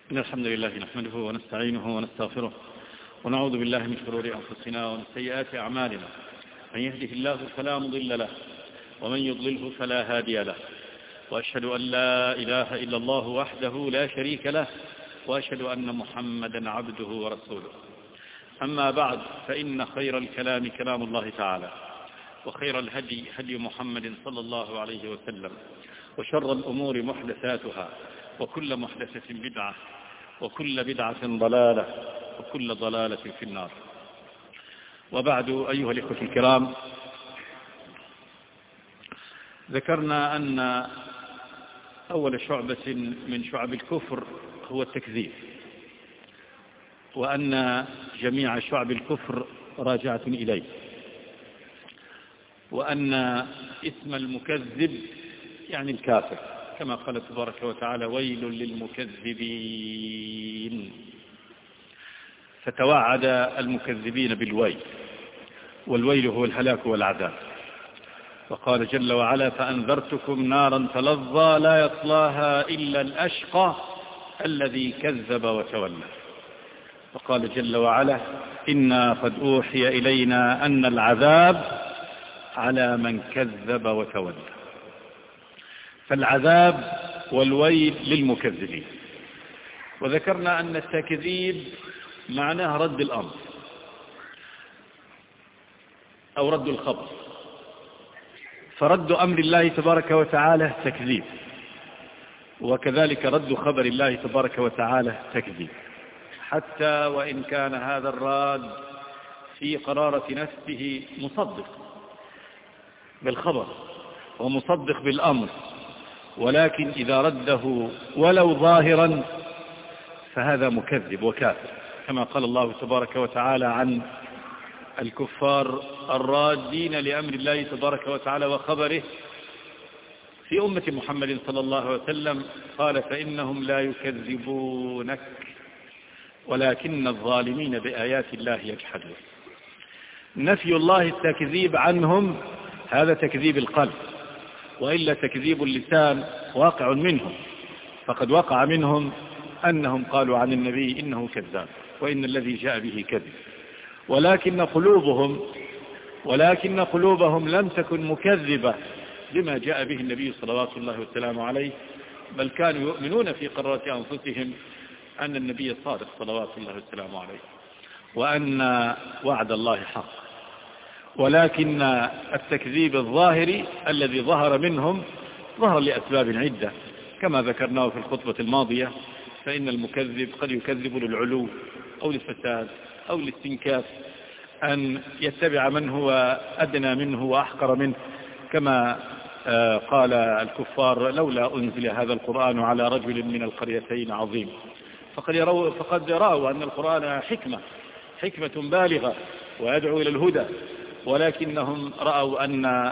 إن الحمد لله نحمده ونستعينه ونستغفره ونعوذ بالله من شرور أنفسنا ومن سيئات أعمالنا. من يهده الله فلا مضل له ومن يضلله فلا هادي له، وأشهد أن لا إله إلا الله وحده لا شريك له، وأشهد أن محمدا عبده ورسوله. أما بعد، فإن خير الكلام كلام الله تعالى، وخير الهدي هدي محمد صلى الله عليه وسلم، وشر الأمور محدثاتها، وكل محدثة بدعة، وكل بدعة ضلالة، وكل ضلالة في النار. وبعد، أيها الإخوة الكرام، ذكرنا أن أول شعبة من شعب الكفر هو التكذيب، وأن جميع شعب الكفر راجعة إليه، وأن اسم المكذب يعني الكافر، كما قال تبارك وتعالى: ويل للمكذبين. فتوعد المكذبين بالويل، والويل هو الهلاك والعذاب. وقال جل وعلا: فأنذرتكم نارا تلظى لا يصلاها إلا الأشقى الذي كذب وتولى. وقال جل وعلا: إنا قد أوحي إلينا أن العذاب على من كذب وتولى. فالعذاب والويل للمكذبين. وذكرنا أن التكذيب معناه رد الأمر أو رد الخبر، فرد أمر الله تبارك وتعالى تكذيب، وكذلك رد خبر الله تبارك وتعالى تكذيب، حتى وإن كان هذا الراد في قرارة نفسه مصدق بالخبر ومصدق بالأمر، ولكن إذا رده ولو ظاهرا فهذا مكذب وكافر، كما قال الله تبارك وتعالى عن الكفار الرادين لأمر الله تبارك وتعالى وخبره في أمة محمد صلى الله عليه وسلم. قال: فإنهم لا يكذبونك ولكن الظالمين بآيات الله يجحدون. نفي الله التكذيب عنهم هذا تكذيب القلب، وإلا تكذيب اللسان واقع منهم، فقد وقع منهم أنهم قالوا عن النبي إنه كذاب وإن الذي جاء به كذب، ولكن قلوبهم لم تكن مكذبة بما جاء به النبي صلوات الله وسلامه عليه، بل كانوا يؤمنون في قرارة أنفسهم أن النبي صادق صلوات الله وسلامه عليه، وأن وعد الله حق. ولكن التكذيب الظاهري الذي ظهر منهم ظهر لأسباب عدة، كما ذكرناه في الخطبة الماضية. فإن المكذب قد يكذب للعلو أو للفساد أو للاستنكاف، أن يتبع من هو أدنى منه وأحقر منه، كما قال الكفار: لولا أنزل هذا القرآن على رجل من القريتين عظيم. فقد رأوا أن القرآن حكمة بالغة ويدعو إلى الهدى، ولكنهم رأوا أن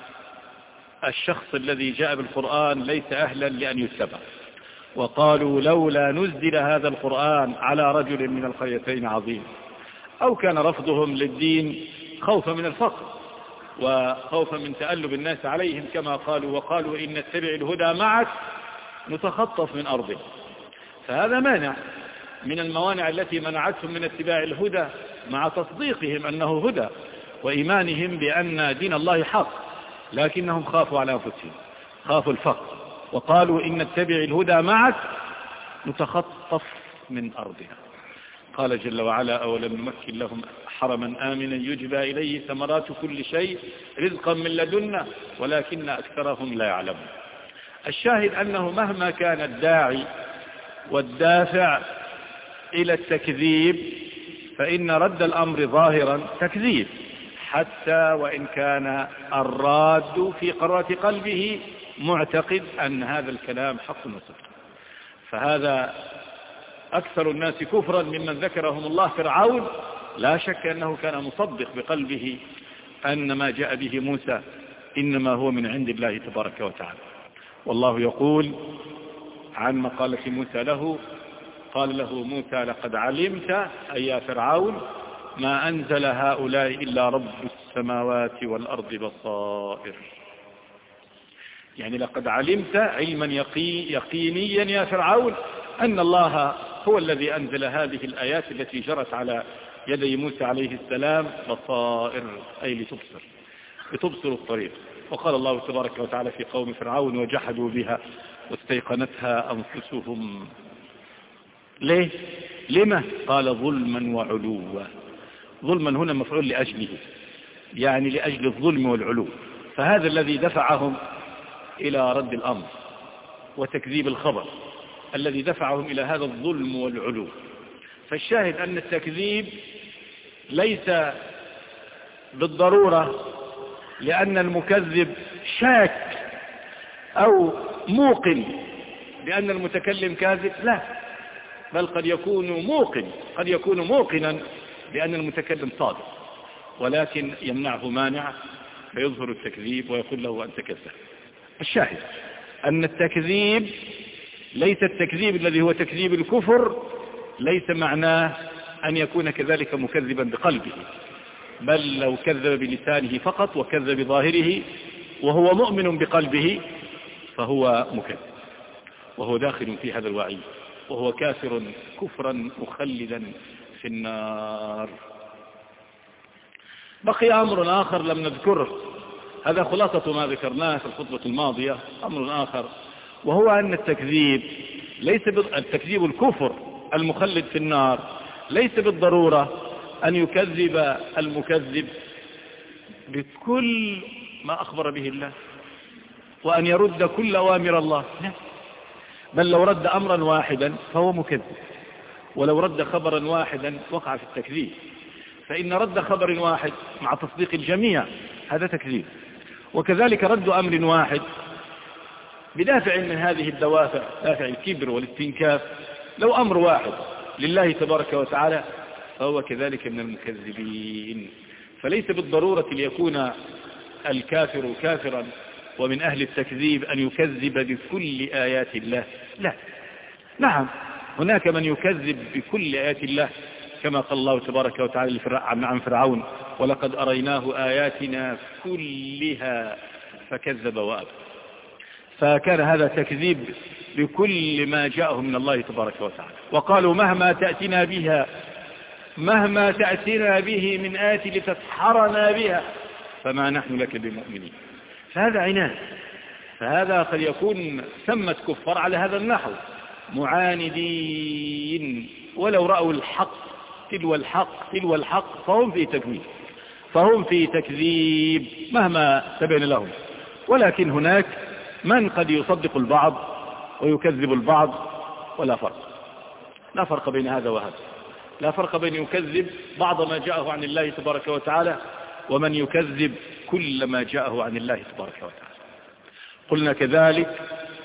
الشخص الذي جاء بالقرآن ليس أهلا لأن يتبع، وقالوا: لولا نزل هذا القرآن على رجل من القريتين عظيم. أو كان رفضهم للدين خوفا من الفقر وخوفا من تألب الناس عليهم، كما قالوا: وقالوا إن نتبع الهدى معك نتخطف من أرضه. فهذا مانع من الموانع التي منعتهم من اتباع الهدى، مع تصديقهم أنه هدى وإيمانهم بأن دين الله حق، لكنهم خافوا على أنفسهم، خافوا الفقر، وقالوا: إن نتبع الهدى معك نتخطف من أرضها. قال جل وعلا: أولم نمكن لهم حرما آمنا يجبى إليه ثمرات كل شيء رزقا من لدنا ولكن أكثرهم لا يعلمون. الشاهد أنه مهما كان الداعي والدافع إلى التكذيب فإن رد الأمر ظاهرا تكذيب، حتى وإن كان الراد في قرارة قلبه معتقد أن هذا الكلام حق وصدق. فهذا أكثر الناس كفرا ممن ذكرهم الله فرعون، لا شك أنه كان مصدق بقلبه أن ما جاء به موسى إنما هو من عند الله تبارك وتعالى. والله يقول عن مقالة موسى له: قال له موسى: لقد علمت أي يا فرعون ما أنزل هؤلاء إلا رب السماوات والأرض بصائر. يعني لقد علمت علما يقينيا يا فرعون أن الله هو الذي أنزل هذه الآيات التي جرت على يدي موسى عليه السلام بصائر، أي لتبصر الطريق. وقال الله تبارك وتعالى في قوم فرعون وجحدوا بها واستيقنتها أنفسهم. ليه؟ لما؟ قال ظلما وعلوا. ظلما هنا مفعول لأجله، يعني لأجل الظلم والعلو، فهذا الذي دفعهم إلى رد الأمر وتكذيب الخبر، الذي دفعهم إلى هذا الظلم والعلو. فالشاهد أن التكذيب ليس بالضرورة لأن المكذب شاك أو موقن بأن المتكلم كاذب، لا، بل قد يكون موقنا بأن المتكلم صادق، ولكن يمنعه مانع فيظهر التكذيب ويقول له أنت كذاب. الشاهد أن التكذيب ليس التكذيب الذي هو تكذيب الكفر، ليس معناه أن يكون كذلك مكذبا بقلبه، بل لو كذب بلسانه فقط وكذب بظاهره وهو مؤمن بقلبه فهو مكذب، وهو داخل في هذا الوعيد، وهو كافر كفرا مخلدا في النار. بقي أمر آخر لم نذكره، هذا خلاصة ما ذكرناه في الخطبة الماضية. أمر آخر وهو أن التكذيب التكذيب الكفر المخلد في النار ليس بالضرورة أن يكذب المكذب بكل ما أخبر به الله وأن يرد كل أوامر الله، لا، بل لو رد أمرا واحدا فهو مكذب، ولو رد خبرا واحدا وقع في التكذيب. فإن رد خبر واحد مع تصديق الجميع هذا تكذيب، وكذلك رد أمر واحد بدافع من هذه الدوافع، دافع الكبر والاستنكاف، لو أمر واحد لله تبارك وتعالى فهو كذلك من المكذبين. فليس بالضرورة ليكون الكافر كافرا ومن أهل التكذيب أن يكذب بكل آيات الله، لا، نعم، هناك من يكذب بكل آيات الله كما قال الله تبارك وتعالى عن فرعون ولقد أريناه آياتنا كلها فكذب وأبى. فكان هذا تكذيب بكل ما جاءه من الله تبارك وتعالى. وقالوا مهما تأتينا به من آية لتسحرنا بها فما نحن لك بمؤمنين. فهذا عناد، فهذا قد يكون سمت كفار على هذا النحو معاندين، ولو رأوا الحق تلو الحق فهم في تكذيب مهما تبين لهم. ولكن هناك من قد يصدق البعض ويكذب البعض، ولا فرق، لا فرق بين هذا وهذا، لا فرق بين يكذب بعض ما جاءه عن الله تبارك وتعالى ومن يكذب كل ما جاءه عن الله تبارك وتعالى. قلنا كذلك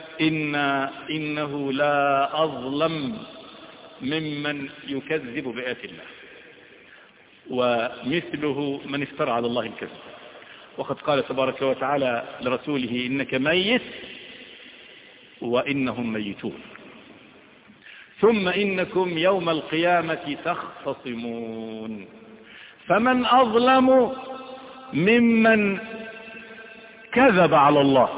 إنه لا أظلم ممن يكذب بآيات الله، ومثله من افترى على الله الكذب. وقد قال تبارك وتعالى لرسوله إنك ميت وإنهم ميتون ثم إنكم يوم القيامة تختصمون فمن أظلم ممن كذب على الله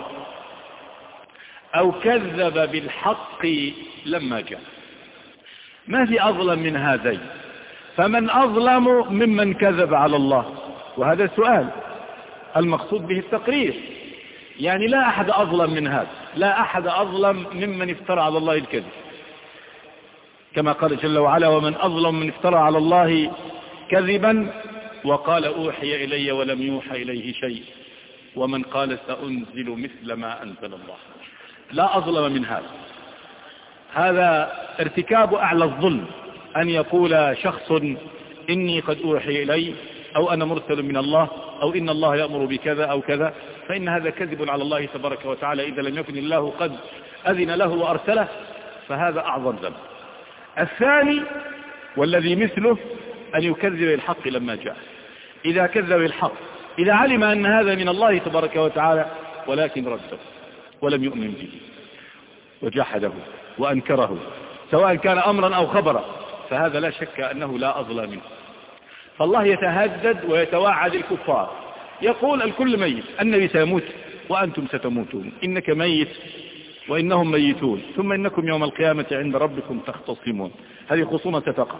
أو كذب بالحق لما جاء. ما في أظلم من هذين، فمن أظلم ممن كذب على الله، وهذا سؤال المقصود به التقرير، يعني لا أحد أظلم من هذا، لا أحد أظلم ممن افترى على الله الكذب، كما قال جل وعلا ومن أظلم من افترى على الله كذبا وقال أوحي إلي ولم يوحى إليه شيء ومن قال سأنزل مثل ما أنزل الله. لا أظلم من هذا ارتكاب أعلى الظلم، أن يقول شخص إني قد أوحي إلي أو أنا مرسل من الله أو إن الله يأمر بكذا أو كذا، فإن هذا كذب على الله تبارك وتعالى إذا لم يكن الله قد أذن له وأرسله، فهذا أعظم ذنب. الثاني والذي مثله أن يكذب الحق لما جاء. إذا كذب الحق، إذا علم أن هذا من الله تبارك وتعالى ولكن رده ولم يؤمن به وجحده وأنكره سواء كان أمرا أو خبرا، فهذا لا شك أنه لا أظلم منه. فالله يتهدد ويتوعد الكفار، يقول الكل ميت، النبي سيموت وأنتم ستموتون، إنك ميت وإنهم ميتون ثم إنكم يوم القيامة عند ربكم تختصمون. هذه خصومة تقع.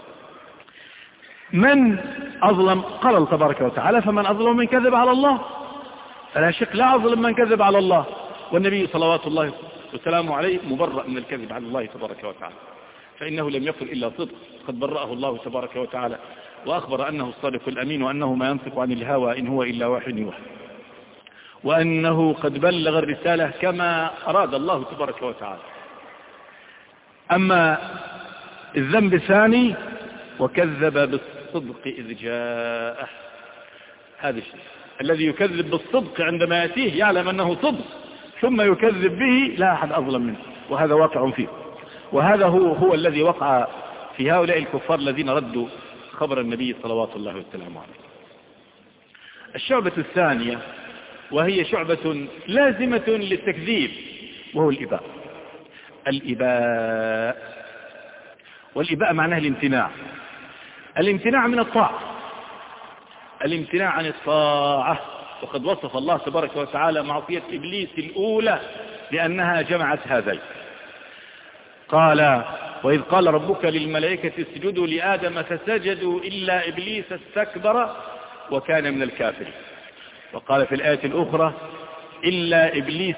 من أظلم؟ قال الله تبارك وتعالى فمن أظلم من كذب على الله. فلا شك لا أظلم من كذب على الله، والنبي صلوات الله وسلامه عليه مبرأ من الكذب على الله تبارك وتعالى، فإنه لم يقل إلا صدق، قد برأه الله تبارك وتعالى وأخبر أنه الصادق الأمين، وأنه ما ينطق عن الهوى إن هو إلا وحي يوحى، وأنه قد بلغ الرسالة كما أراد الله تبارك وتعالى. أما الذنب الثاني وكذب بالصدق إذ جاءه، هذا الشيء الذي يكذب بالصدق عندما يأتيه يعلم أنه صدق ثم يكذب به لا أحد أظلم منه، وهذا واقع فيه. وهذا هو الذي وقع في هؤلاء الكفار الذين ردوا خبر النبي صلوات الله وسلامه عليه. الشعبة الثانية وهي شعبة لازمة للتكذيب وهو الإباء. الإباء، والإباء معناه الامتناع، الامتناع من الطاعة، الامتناع عن الطاعة. وقد وصف الله تبارك وتعالى معصية إبليس الأولى لأنها جمعت هذين. قال وإذ قال ربك للملائكة اسجدوا لآدم فسجدوا إلا إبليس استكبر وكان من الكافرين. وقال في الآية الأخرى إلا إبليس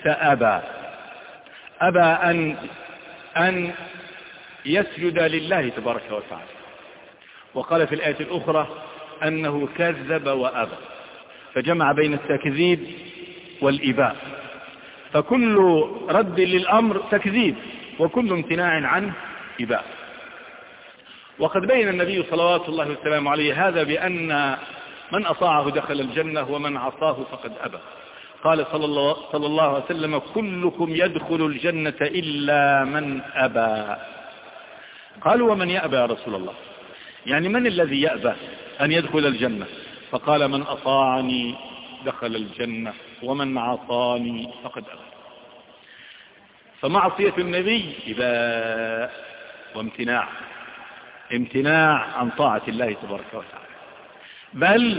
أبى أن يسجد لله تبارك وتعالى. وقال في الآية الأخرى أنه كذب وأبى، فجمع بين التكذيب والإباء. فكل رد للأمر تكذيب وكل امتناع عنه إباء. وقد بين النبي صلوات الله وسلامه عليه هذا بأن من أطاعه دخل الجنة ومن عصاه فقد أبى. قال صلى الله عليه وسلم كلكم يدخل الجنة إلا من أبى. قالوا ومن يأبى يا رسول الله؟ يعني من الذي يأبى أن يدخل الجنة؟ فقال من أطاعني دخل الجنة ومن عصاني فقد أبى. فمعصية النبي إباء وامتناع، امتناع عن طاعة الله تبارك وتعالى. بل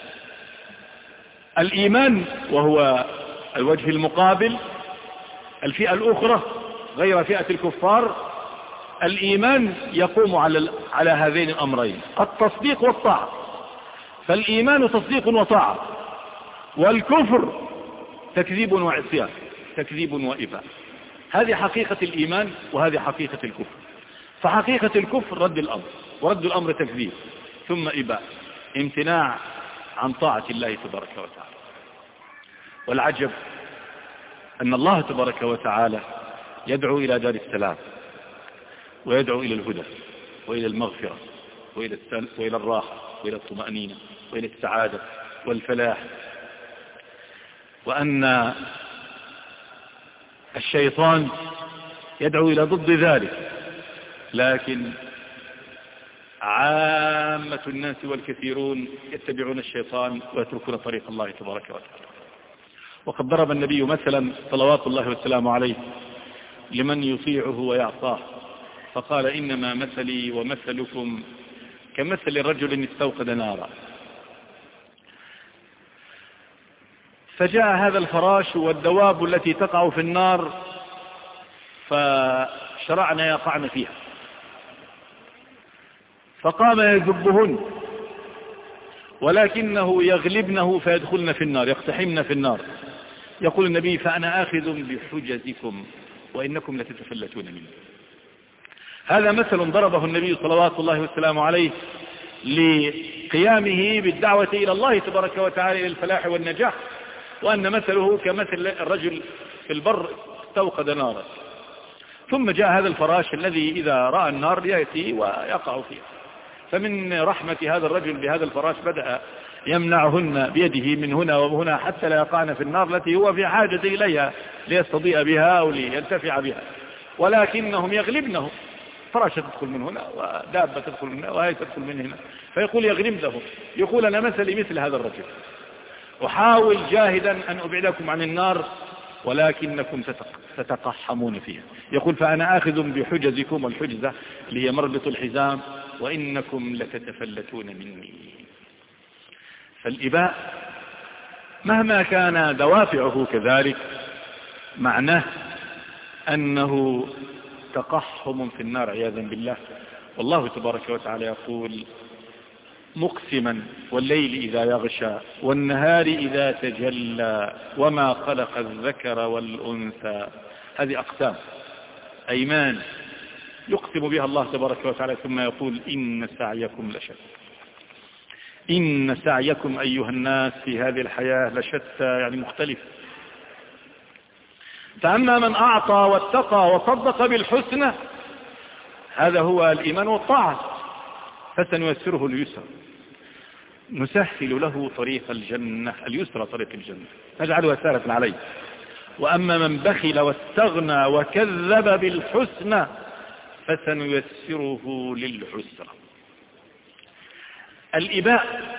الإيمان وهو الوجه المقابل، الفئة الأخرى غير فئة الكفار، الإيمان يقوم على هذين الأمرين التصديق والطاعة. فالإيمان تصديق وطاعة، والكفر تكذيب وعصيان، تكذيب وإباء. هذه حقيقة الإيمان وهذه حقيقة الكفر. فحقيقة الكفر رد الأمر، ورد الأمر تكذيب ثم إباء، امتناع عن طاعة الله تبارك وتعالى. والعجب أن الله تبارك وتعالى يدعو إلى دار السلام، ويدعو إلى الهدى وإلى المغفرة وإلى الراحة وإلى الطمأنينة وإلى السعادة والفلاح، وأن الشيطان يدعو إلى ضد ذلك. لكن عامة الناس والكثيرون يتبعون الشيطان ويتركون طريق الله تبارك وتعالى. وقد ضرب النبي مثلا صلوات الله وسلامه عليه لمن يطيعه ويعصاه، فقال إنما مثلي ومثلكم كمثل رجل استوقد نارا، فجاء هذا الفراش والدواب التي تقع في النار فشرعنا يقعن فيها، فقام يذبهن ولكنه يغلبنه فيدخلن في النار، يقتحمن في النار. يقول النبي فأنا آخذ بحجزكم وإنكم لتتفلتون مني. هذا مثل ضربه النبي صلوات الله وسلامه عليه لقيامه بالدعوة إلى الله تبارك وتعالى إلى الفلاح والنجاح، وأن مثله كمثل الرجل في البر استوقد نارا، ثم جاء هذا الفراش الذي إذا رأى النار يأتي ويقع فيها. فمن رحمة هذا الرجل بهذا الفراش بدأ يمنعهن بيده من هنا وهنا حتى لا يقعن في النار التي هو في حاجة إليها ليستضيء بها أو لينتفع بها، ولكنهم يغلبنه. فراشة تدخل من هنا ودابة تدخل من هنا وهي تدخل من هنا، فيقول يغلبه. يقول أنا مثل هذا الرجل، أحاول جاهدا أن أبعدكم عن النار ولكنكم تتقحمون فيها. يقول فأنا آخذ بحجزكم، والحجزة اللي هي مربط الحزام، وإنكم لتتفلتون مني. فالإباء مهما كان دوافعه كذلك معناه أنه تقحم في النار عياذا بالله. والله تبارك وتعالى يقول مقسما والليل إذا يغشى والنهار إذا تجلى وما خلق الذكر والأنثى. هذه أقسام، أيمان يقسم بها الله تبارك وتعالى، ثم يقول إن سعيكم لشتى. إن سعيكم أيها الناس في هذه الحياة لشتى، يعني مختلف. فأما من أعطى واتقى وصدق بالحسنى، هذا هو الإيمان والطاعة، فسنيسره اليسر، نسهل له طريق الجنة، اليسر طريق الجنة، نجعلها سهلة عليه. وأما من بخل واستغنى وكذب بالحسنى فسنيسره للعسرى. الإباء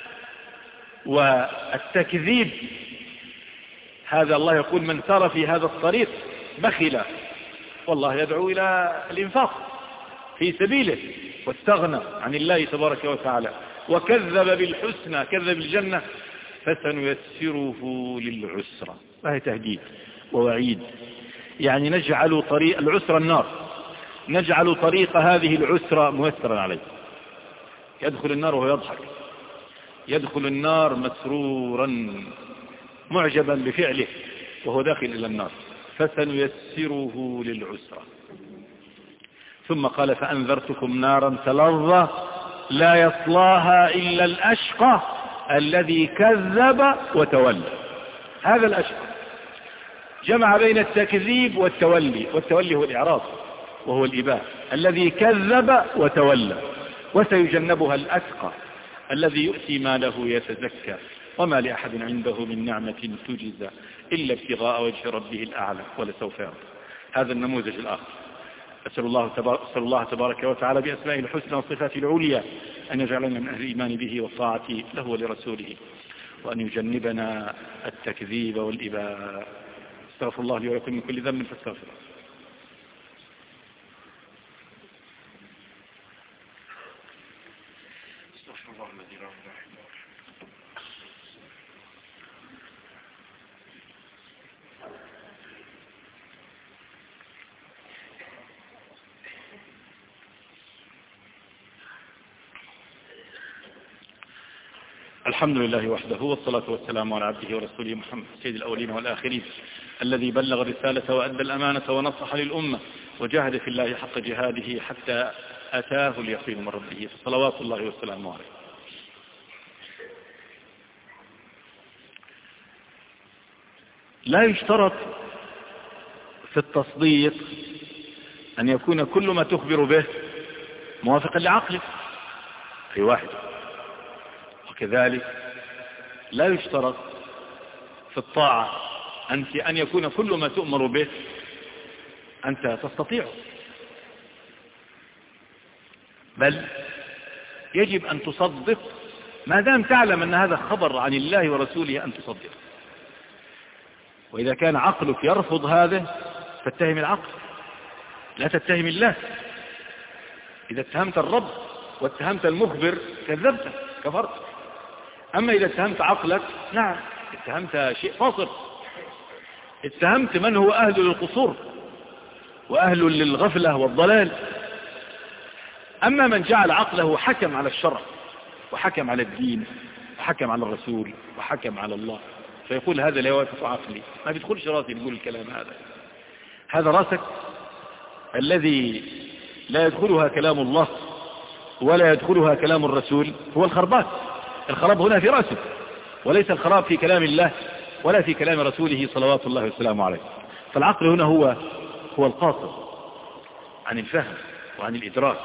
والتكذيب، هذا الله يقول من سار في هذا الطريق بخل، والله يدعو إلى الإنفاق في سبيله، واستغنى عن الله تبارك وتعالى وكذب بالحسنى، كذب الجنة، فسنيسره للعسرى. وهي تهديد ووعيد، يعني نجعل طريق العسرى النار، نجعل طريق هذه العسرى ميسرا عليه. يدخل النار وهو يضحك، يدخل النار مسرورا معجبا بفعله وهو داخل إلى النار، فسنيسره للعسرى. ثم قال فأنذرتكم نارا تلظى لا يصلاها إلا الأشقى الذي كذب وتولى. هذا الأشقى جمع بين التكذيب والتولي، والتولي هو الإعراض وهو الإباء. الذي كذب وتولى، وسيجنبها الأتقى الذي يؤتي ماله يتزكى وما لأحد عنده من نعمة تجزى إلا ابتغاء وجه ربه الأعلى ولسوف يرضى. هذا النموذج الآخر. أسأل الله تبارك وتعالى بأسمائه الحسنى وصفاته العليا أن يجعلنا من أهل الإيمان به والطاعة له ولرسوله، وأن يجنبنا التكذيب والإباء. استغفر الله لي ولكم من كل ذنب فاستغفره. الحمد لله وحده، والصلاة والسلام على عبده ورسوله محمد سيد الأولين والآخرين، الذي بلغ الرسالة وأدى الأمانة ونصح للأمة وجاهد في الله حق جهاده حتى أتاه اليقين من ربه، فصلوات الله والسلام عليه. لا يشترط في التصديق أن يكون كل ما تخبر به موافقا لعقلك في واحد، وكذلك لا يشترط في الطاعة أن يكون كل ما تؤمر به أنت تستطيعه، بل يجب أن تصدق ما دام تعلم أن هذا خبر عن الله ورسوله أن تصدق. وإذا كان عقلك يرفض هذا فاتهم العقل، لا تتهم الله. إذا اتهمت الرب واتهمت المخبر كذبت كفرت. أما إذا اتهمت عقلك، نعم اتهمت شيء فاصل، اتهمت من هو أهل للقصور وأهل للغفلة والضلال. أما من جعل عقله حكم على الشرع وحكم على الدين وحكم على الرسول وحكم على الله، فيقول هذا لا يوافق عقلي، ما بيدخلش راسي يقول الكلام هذا راسك الذي لا يدخلها كلام الله ولا يدخلها كلام الرسول هو الخربات. الخراب هنا في راسك، وليس الخراب في كلام الله ولا في كلام رسوله صلوات الله والسلام عليه. فالعقل هنا هو القاصر عن الفهم وعن الإدراك.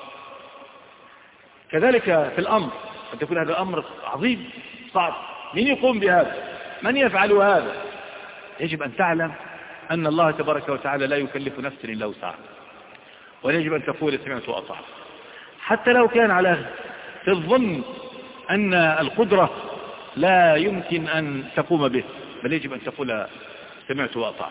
كذلك في الأمر، قد يكون هذا الأمر عظيم صعب، من يقوم بهذا؟ من يفعل هذا؟ يجب أن تعلم أن الله تبارك وتعالى لا يكلف نفسا إلا وسعها، ويجب أن تقول سمعت وأطعت، حتى لو كان على في الظن أن القدرة لا يمكن أن تقوم به، بل يجب أن تقول سمعت وأطعت.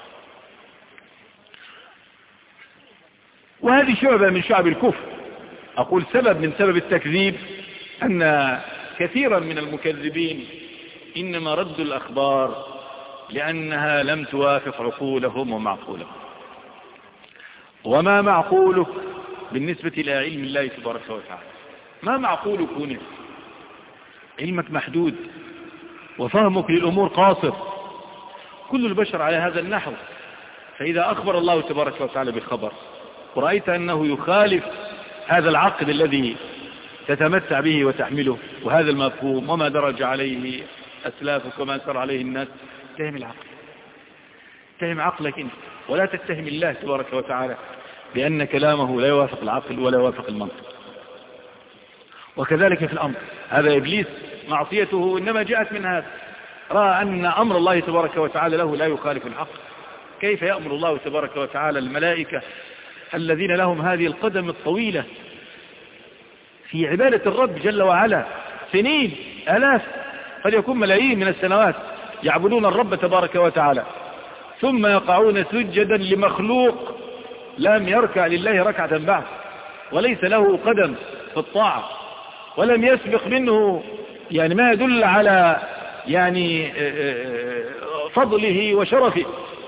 وهذه شعبة من شعب الكفر. أقول سبب من سبب التكذيب أن كثيرا من المكذبين إنما ردوا الأخبار لأنها لم توافق عقولهم ومعقولهم. وما معقولك بالنسبة إلى علم الله تبارك وتعالى؟ ما معقولك هنا؟ علمك محدود وفهمك للأمور قاصر. كل البشر على هذا النحو. فإذا أخبر الله تبارك وتعالى بخبر ورأيت أنه يخالف هذا العقل الذي تتمتع به وتحمله وهذا المفهوم وما درج عليه أسلافك وما سر عليه الناس، اتهم العقل، اتهم عقلك انت، ولا تتهم الله تبارك وتعالى بأن كلامه لا يوافق العقل ولا يوافق المنطق. وكذلك في الأمر، هذا إبليس معصيته إنما جاءت من هذا، رأى أن أمر الله تبارك وتعالى له لا يخالف الحق. كيف يأمر الله تبارك وتعالى الملائكة الذين لهم هذه القدم الطويلة في عبادة الرب جل وعلا سنين آلاف قد يكون ملايين من السنوات يعبدون الرب تبارك وتعالى، ثم يقعون سجدا لمخلوق لم يركع لله ركعة بعد، وليس له قدم في الطاعة، ولم يسبق منه يعني ما يدل على يعني فضله وشرفه.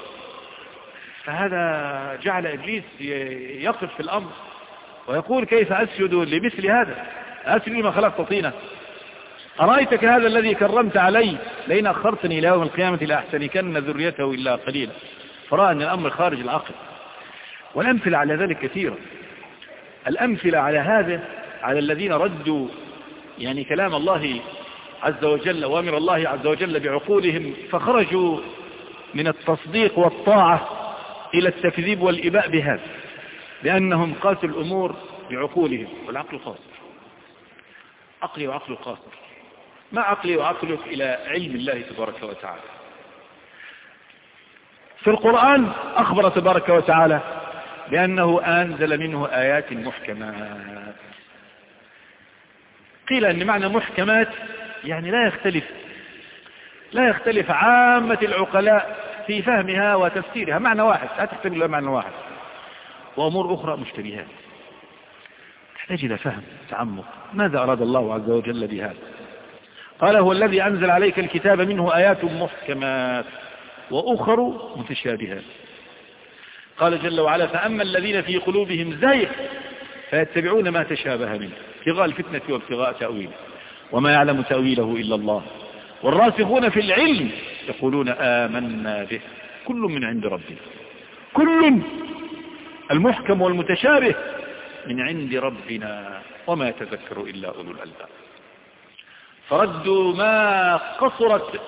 فهذا جعل إبليس يقف في الأمر ويقول كيف أسجد لمثل هذا؟ أسجد لما خلقت طينة؟ أرأيتك هذا الذي كرمت علي لئن أخرتني إلى يوم القيامة لأحتنكن ذريته إلا قليلا. فرأى أن الأمر خارج العقل. والأمثلة على ذلك كثيرة. الأمثلة على هذا على الذين ردوا يعني كلام الله عز وجل وأمر الله عز وجل بعقولهم فخرجوا من التصديق والطاعة إلى التكذيب والإباء بهذا، لأنهم قاسوا الأمور بعقولهم، والعقل قاصر. عقلي وعقل قاصر. ما عقلي وعقلك إلى علم الله تبارك وتعالى؟ في القرآن أخبر تبارك وتعالى بأنه أنزل منه آيات محكمات. قيل أن معنى محكمات يعني لا يختلف عامة العقلاء في فهمها وتفسيرها، معنى واحد، لا تحتمل إلا معنى واحد. وأمور أخرى مشتبهات تحتاج إلى فهم تعمق. ماذا أراد الله عز وجل بهذا؟ قال هو الذي أنزل عليك الكتاب منه آيات محكمات وأخر متشابهات. قال جل وعلا فأما الذين في قلوبهم زيغ فيتبعون ما تشابه منه ابتغاء الفتنة وابتغاء تأويله وما يعلم تأويله إلا الله والراسخون في العلم يقولون آمنا به كل من عند ربنا. كل المحكم والمتشابه من عند ربنا وما يتذكر إلا أولو الألباب. فردوا ما قصرت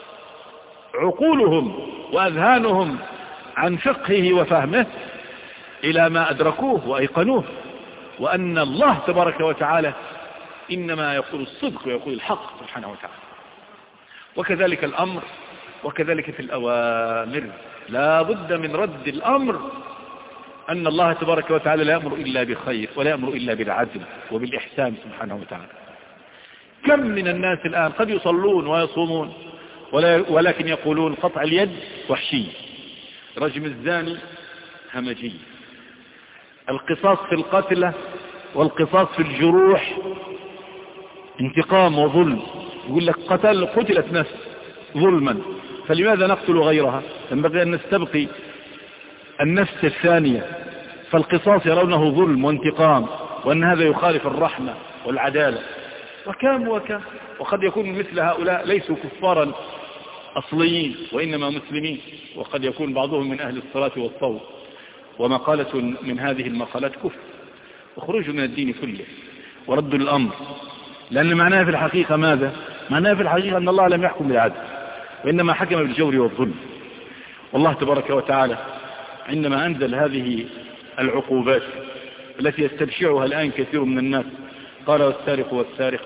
عقولهم وأذهانهم عن فقهه وفهمه إلى ما أدركوه وأيقنوه، وأن الله تبارك وتعالى إنما يقول الصدق ويقول الحق سبحانه وتعالى. وكذلك الأمر، وكذلك في الأوامر لا بد من رد الأمر أن الله تبارك وتعالى لا يأمر إلا بخير ولا يأمر إلا بالعدل وبالإحسان سبحانه وتعالى. كم من الناس الآن قد يصلون ويصومون ولكن يقولون قطع اليد وحشي، رجم الزاني همجي، القصاص في القتلى والقصاص في الجروح انتقام وظلم. يقول لك قتلت نفس ظلما فلماذا نقتل غيرها؟ ينبغي أن نستبقي النفس الثانية. فالقصاص يرونه ظلم وانتقام وأن هذا يخالف الرحمة والعدالة. وكم وقد يكون مثل هؤلاء ليسوا كفارا أصليين وإنما مسلمين، وقد يكون بعضهم من أهل الصلاة والصوم، ومقالة من هذه المقالات كفر وخروج من الدين كله ورد الأمر. لأن معناها في الحقيقة ماذا؟ معناها في الحقيقة أن الله لم يحكم بالعدل وإنما حكم بالجور والظلم. والله تبارك وتعالى عندما أنزل هذه العقوبات التي يستبشعها الآن كثير من الناس قال والسارق والسارقة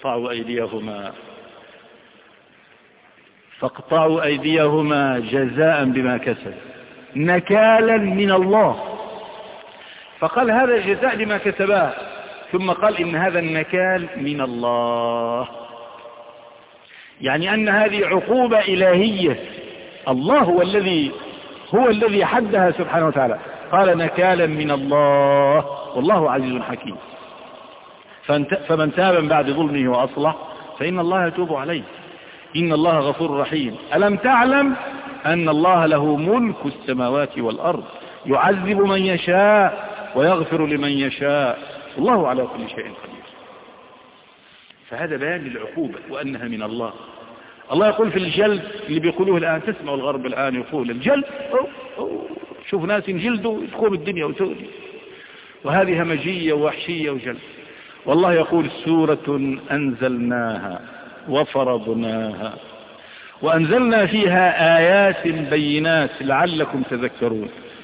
فاقطعوا أيديهما جزاء بما كسب نكالا من الله. فقال هذا الجزاء لما كسباه، ثم قال إن هذا النكال من الله، يعني أن هذه عقوبة إلهية، الله هو الذي حدها سبحانه وتعالى. قال نكالا من الله والله عزيز حكيم. فمن تاب من بعد ظلمه وأصلح فإن الله يتوب عليه إن الله غفور رحيم. ألم تعلم أن الله له ملك السماوات والأرض يعذب من يشاء ويغفر لمن يشاء، الله على كل شيء قدير. فهذا بيان للعقوبة وأنها من الله. الله يقول في الجلد اللي بيقولوه الآن، تسمعوا الغرب الآن يقول الجلد، شوف ناس ينجلدوا يدخلوا الدنيا وتؤذي، وهذه همجية ووحشية وجلد. والله يقول سورة أنزلناها وفرضناها وأنزلنا فيها آيات بينات لعلكم تذكرون.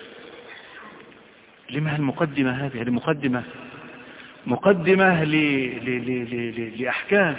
لما المقدمة هذه؟ المقدمة مقدمة لأحكام.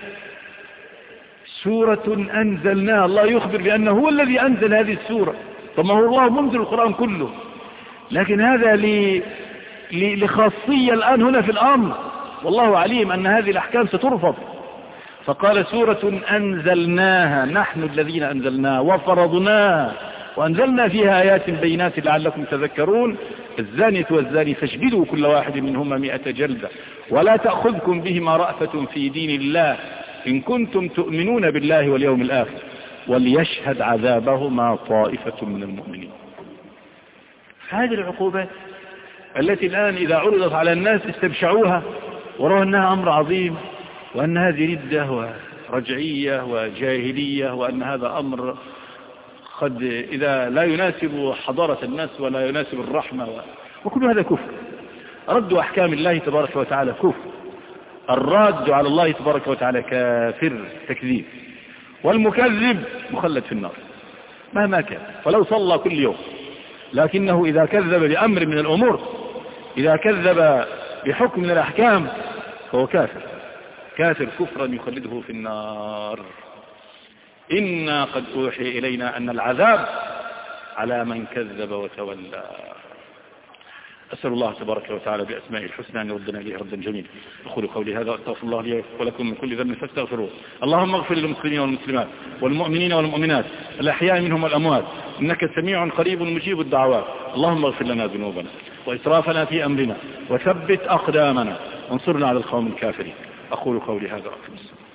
سورة أنزلناها، الله يخبر بأنه هو الذي أنزل هذه السورة. طب ما هو الله منزل القرآن كله، لكن هذا لخاصية الآن هنا في الأمر، والله عليم أن هذه الأحكام سترفض. فقال سورة أنزلناها، نحن الذين أنزلناها وفرضناها وأنزلنا فيها آيات بينات لعلكم تذكرون. الزانية والزاني فاجلدوا كل واحد منهما 100 جلدة ولا تأخذكم بهما رأفة في دين الله إن كنتم تؤمنون بالله واليوم الآخر وليشهد عذابهما طائفة من المؤمنين. هذه العقوبات التي الآن إذا عرضت على الناس استبشعوها ورأوا أنها أمر عظيم، وأن هذه ردة ورجعية وجاهلية، وأن هذا أمر قد إذا لا يناسب حضارة الناس ولا يناسب الرحمة وكل هذا كفر. رد أحكام الله تبارك وتعالى كفر، الراد على الله تبارك وتعالى كافر تكذيب، والمكذب مخلد في النار مهما كان ولو صلى كل يوم. لكنه إذا كذب بأمر من الأمور، إذا كذب بحكم من الأحكام، فهو كافر، كافر كفرا يخلده في النار. إنا قد أوحي إلينا أن العذاب على من كذب وتولى. أسأل الله تبارك وتعالى بأسمائه الحسنى أن يردنا إليه ردا جميلا. أقول قولي هذا وأستغفر الله لي ولكم من كل ذنب فاستغفروه. اللهم اغفر للمسلمين والمسلمات والمؤمنين والمؤمنات الأحياء منهم والأموات إنك سميع قريب مجيب الدعوات. اللهم اغفر لنا ذنوبنا وإسرافنا في أمرنا وثبت أقدامنا وانصرنا على القوم الكافرين. أقول قولي هذا وأقم الصلاة.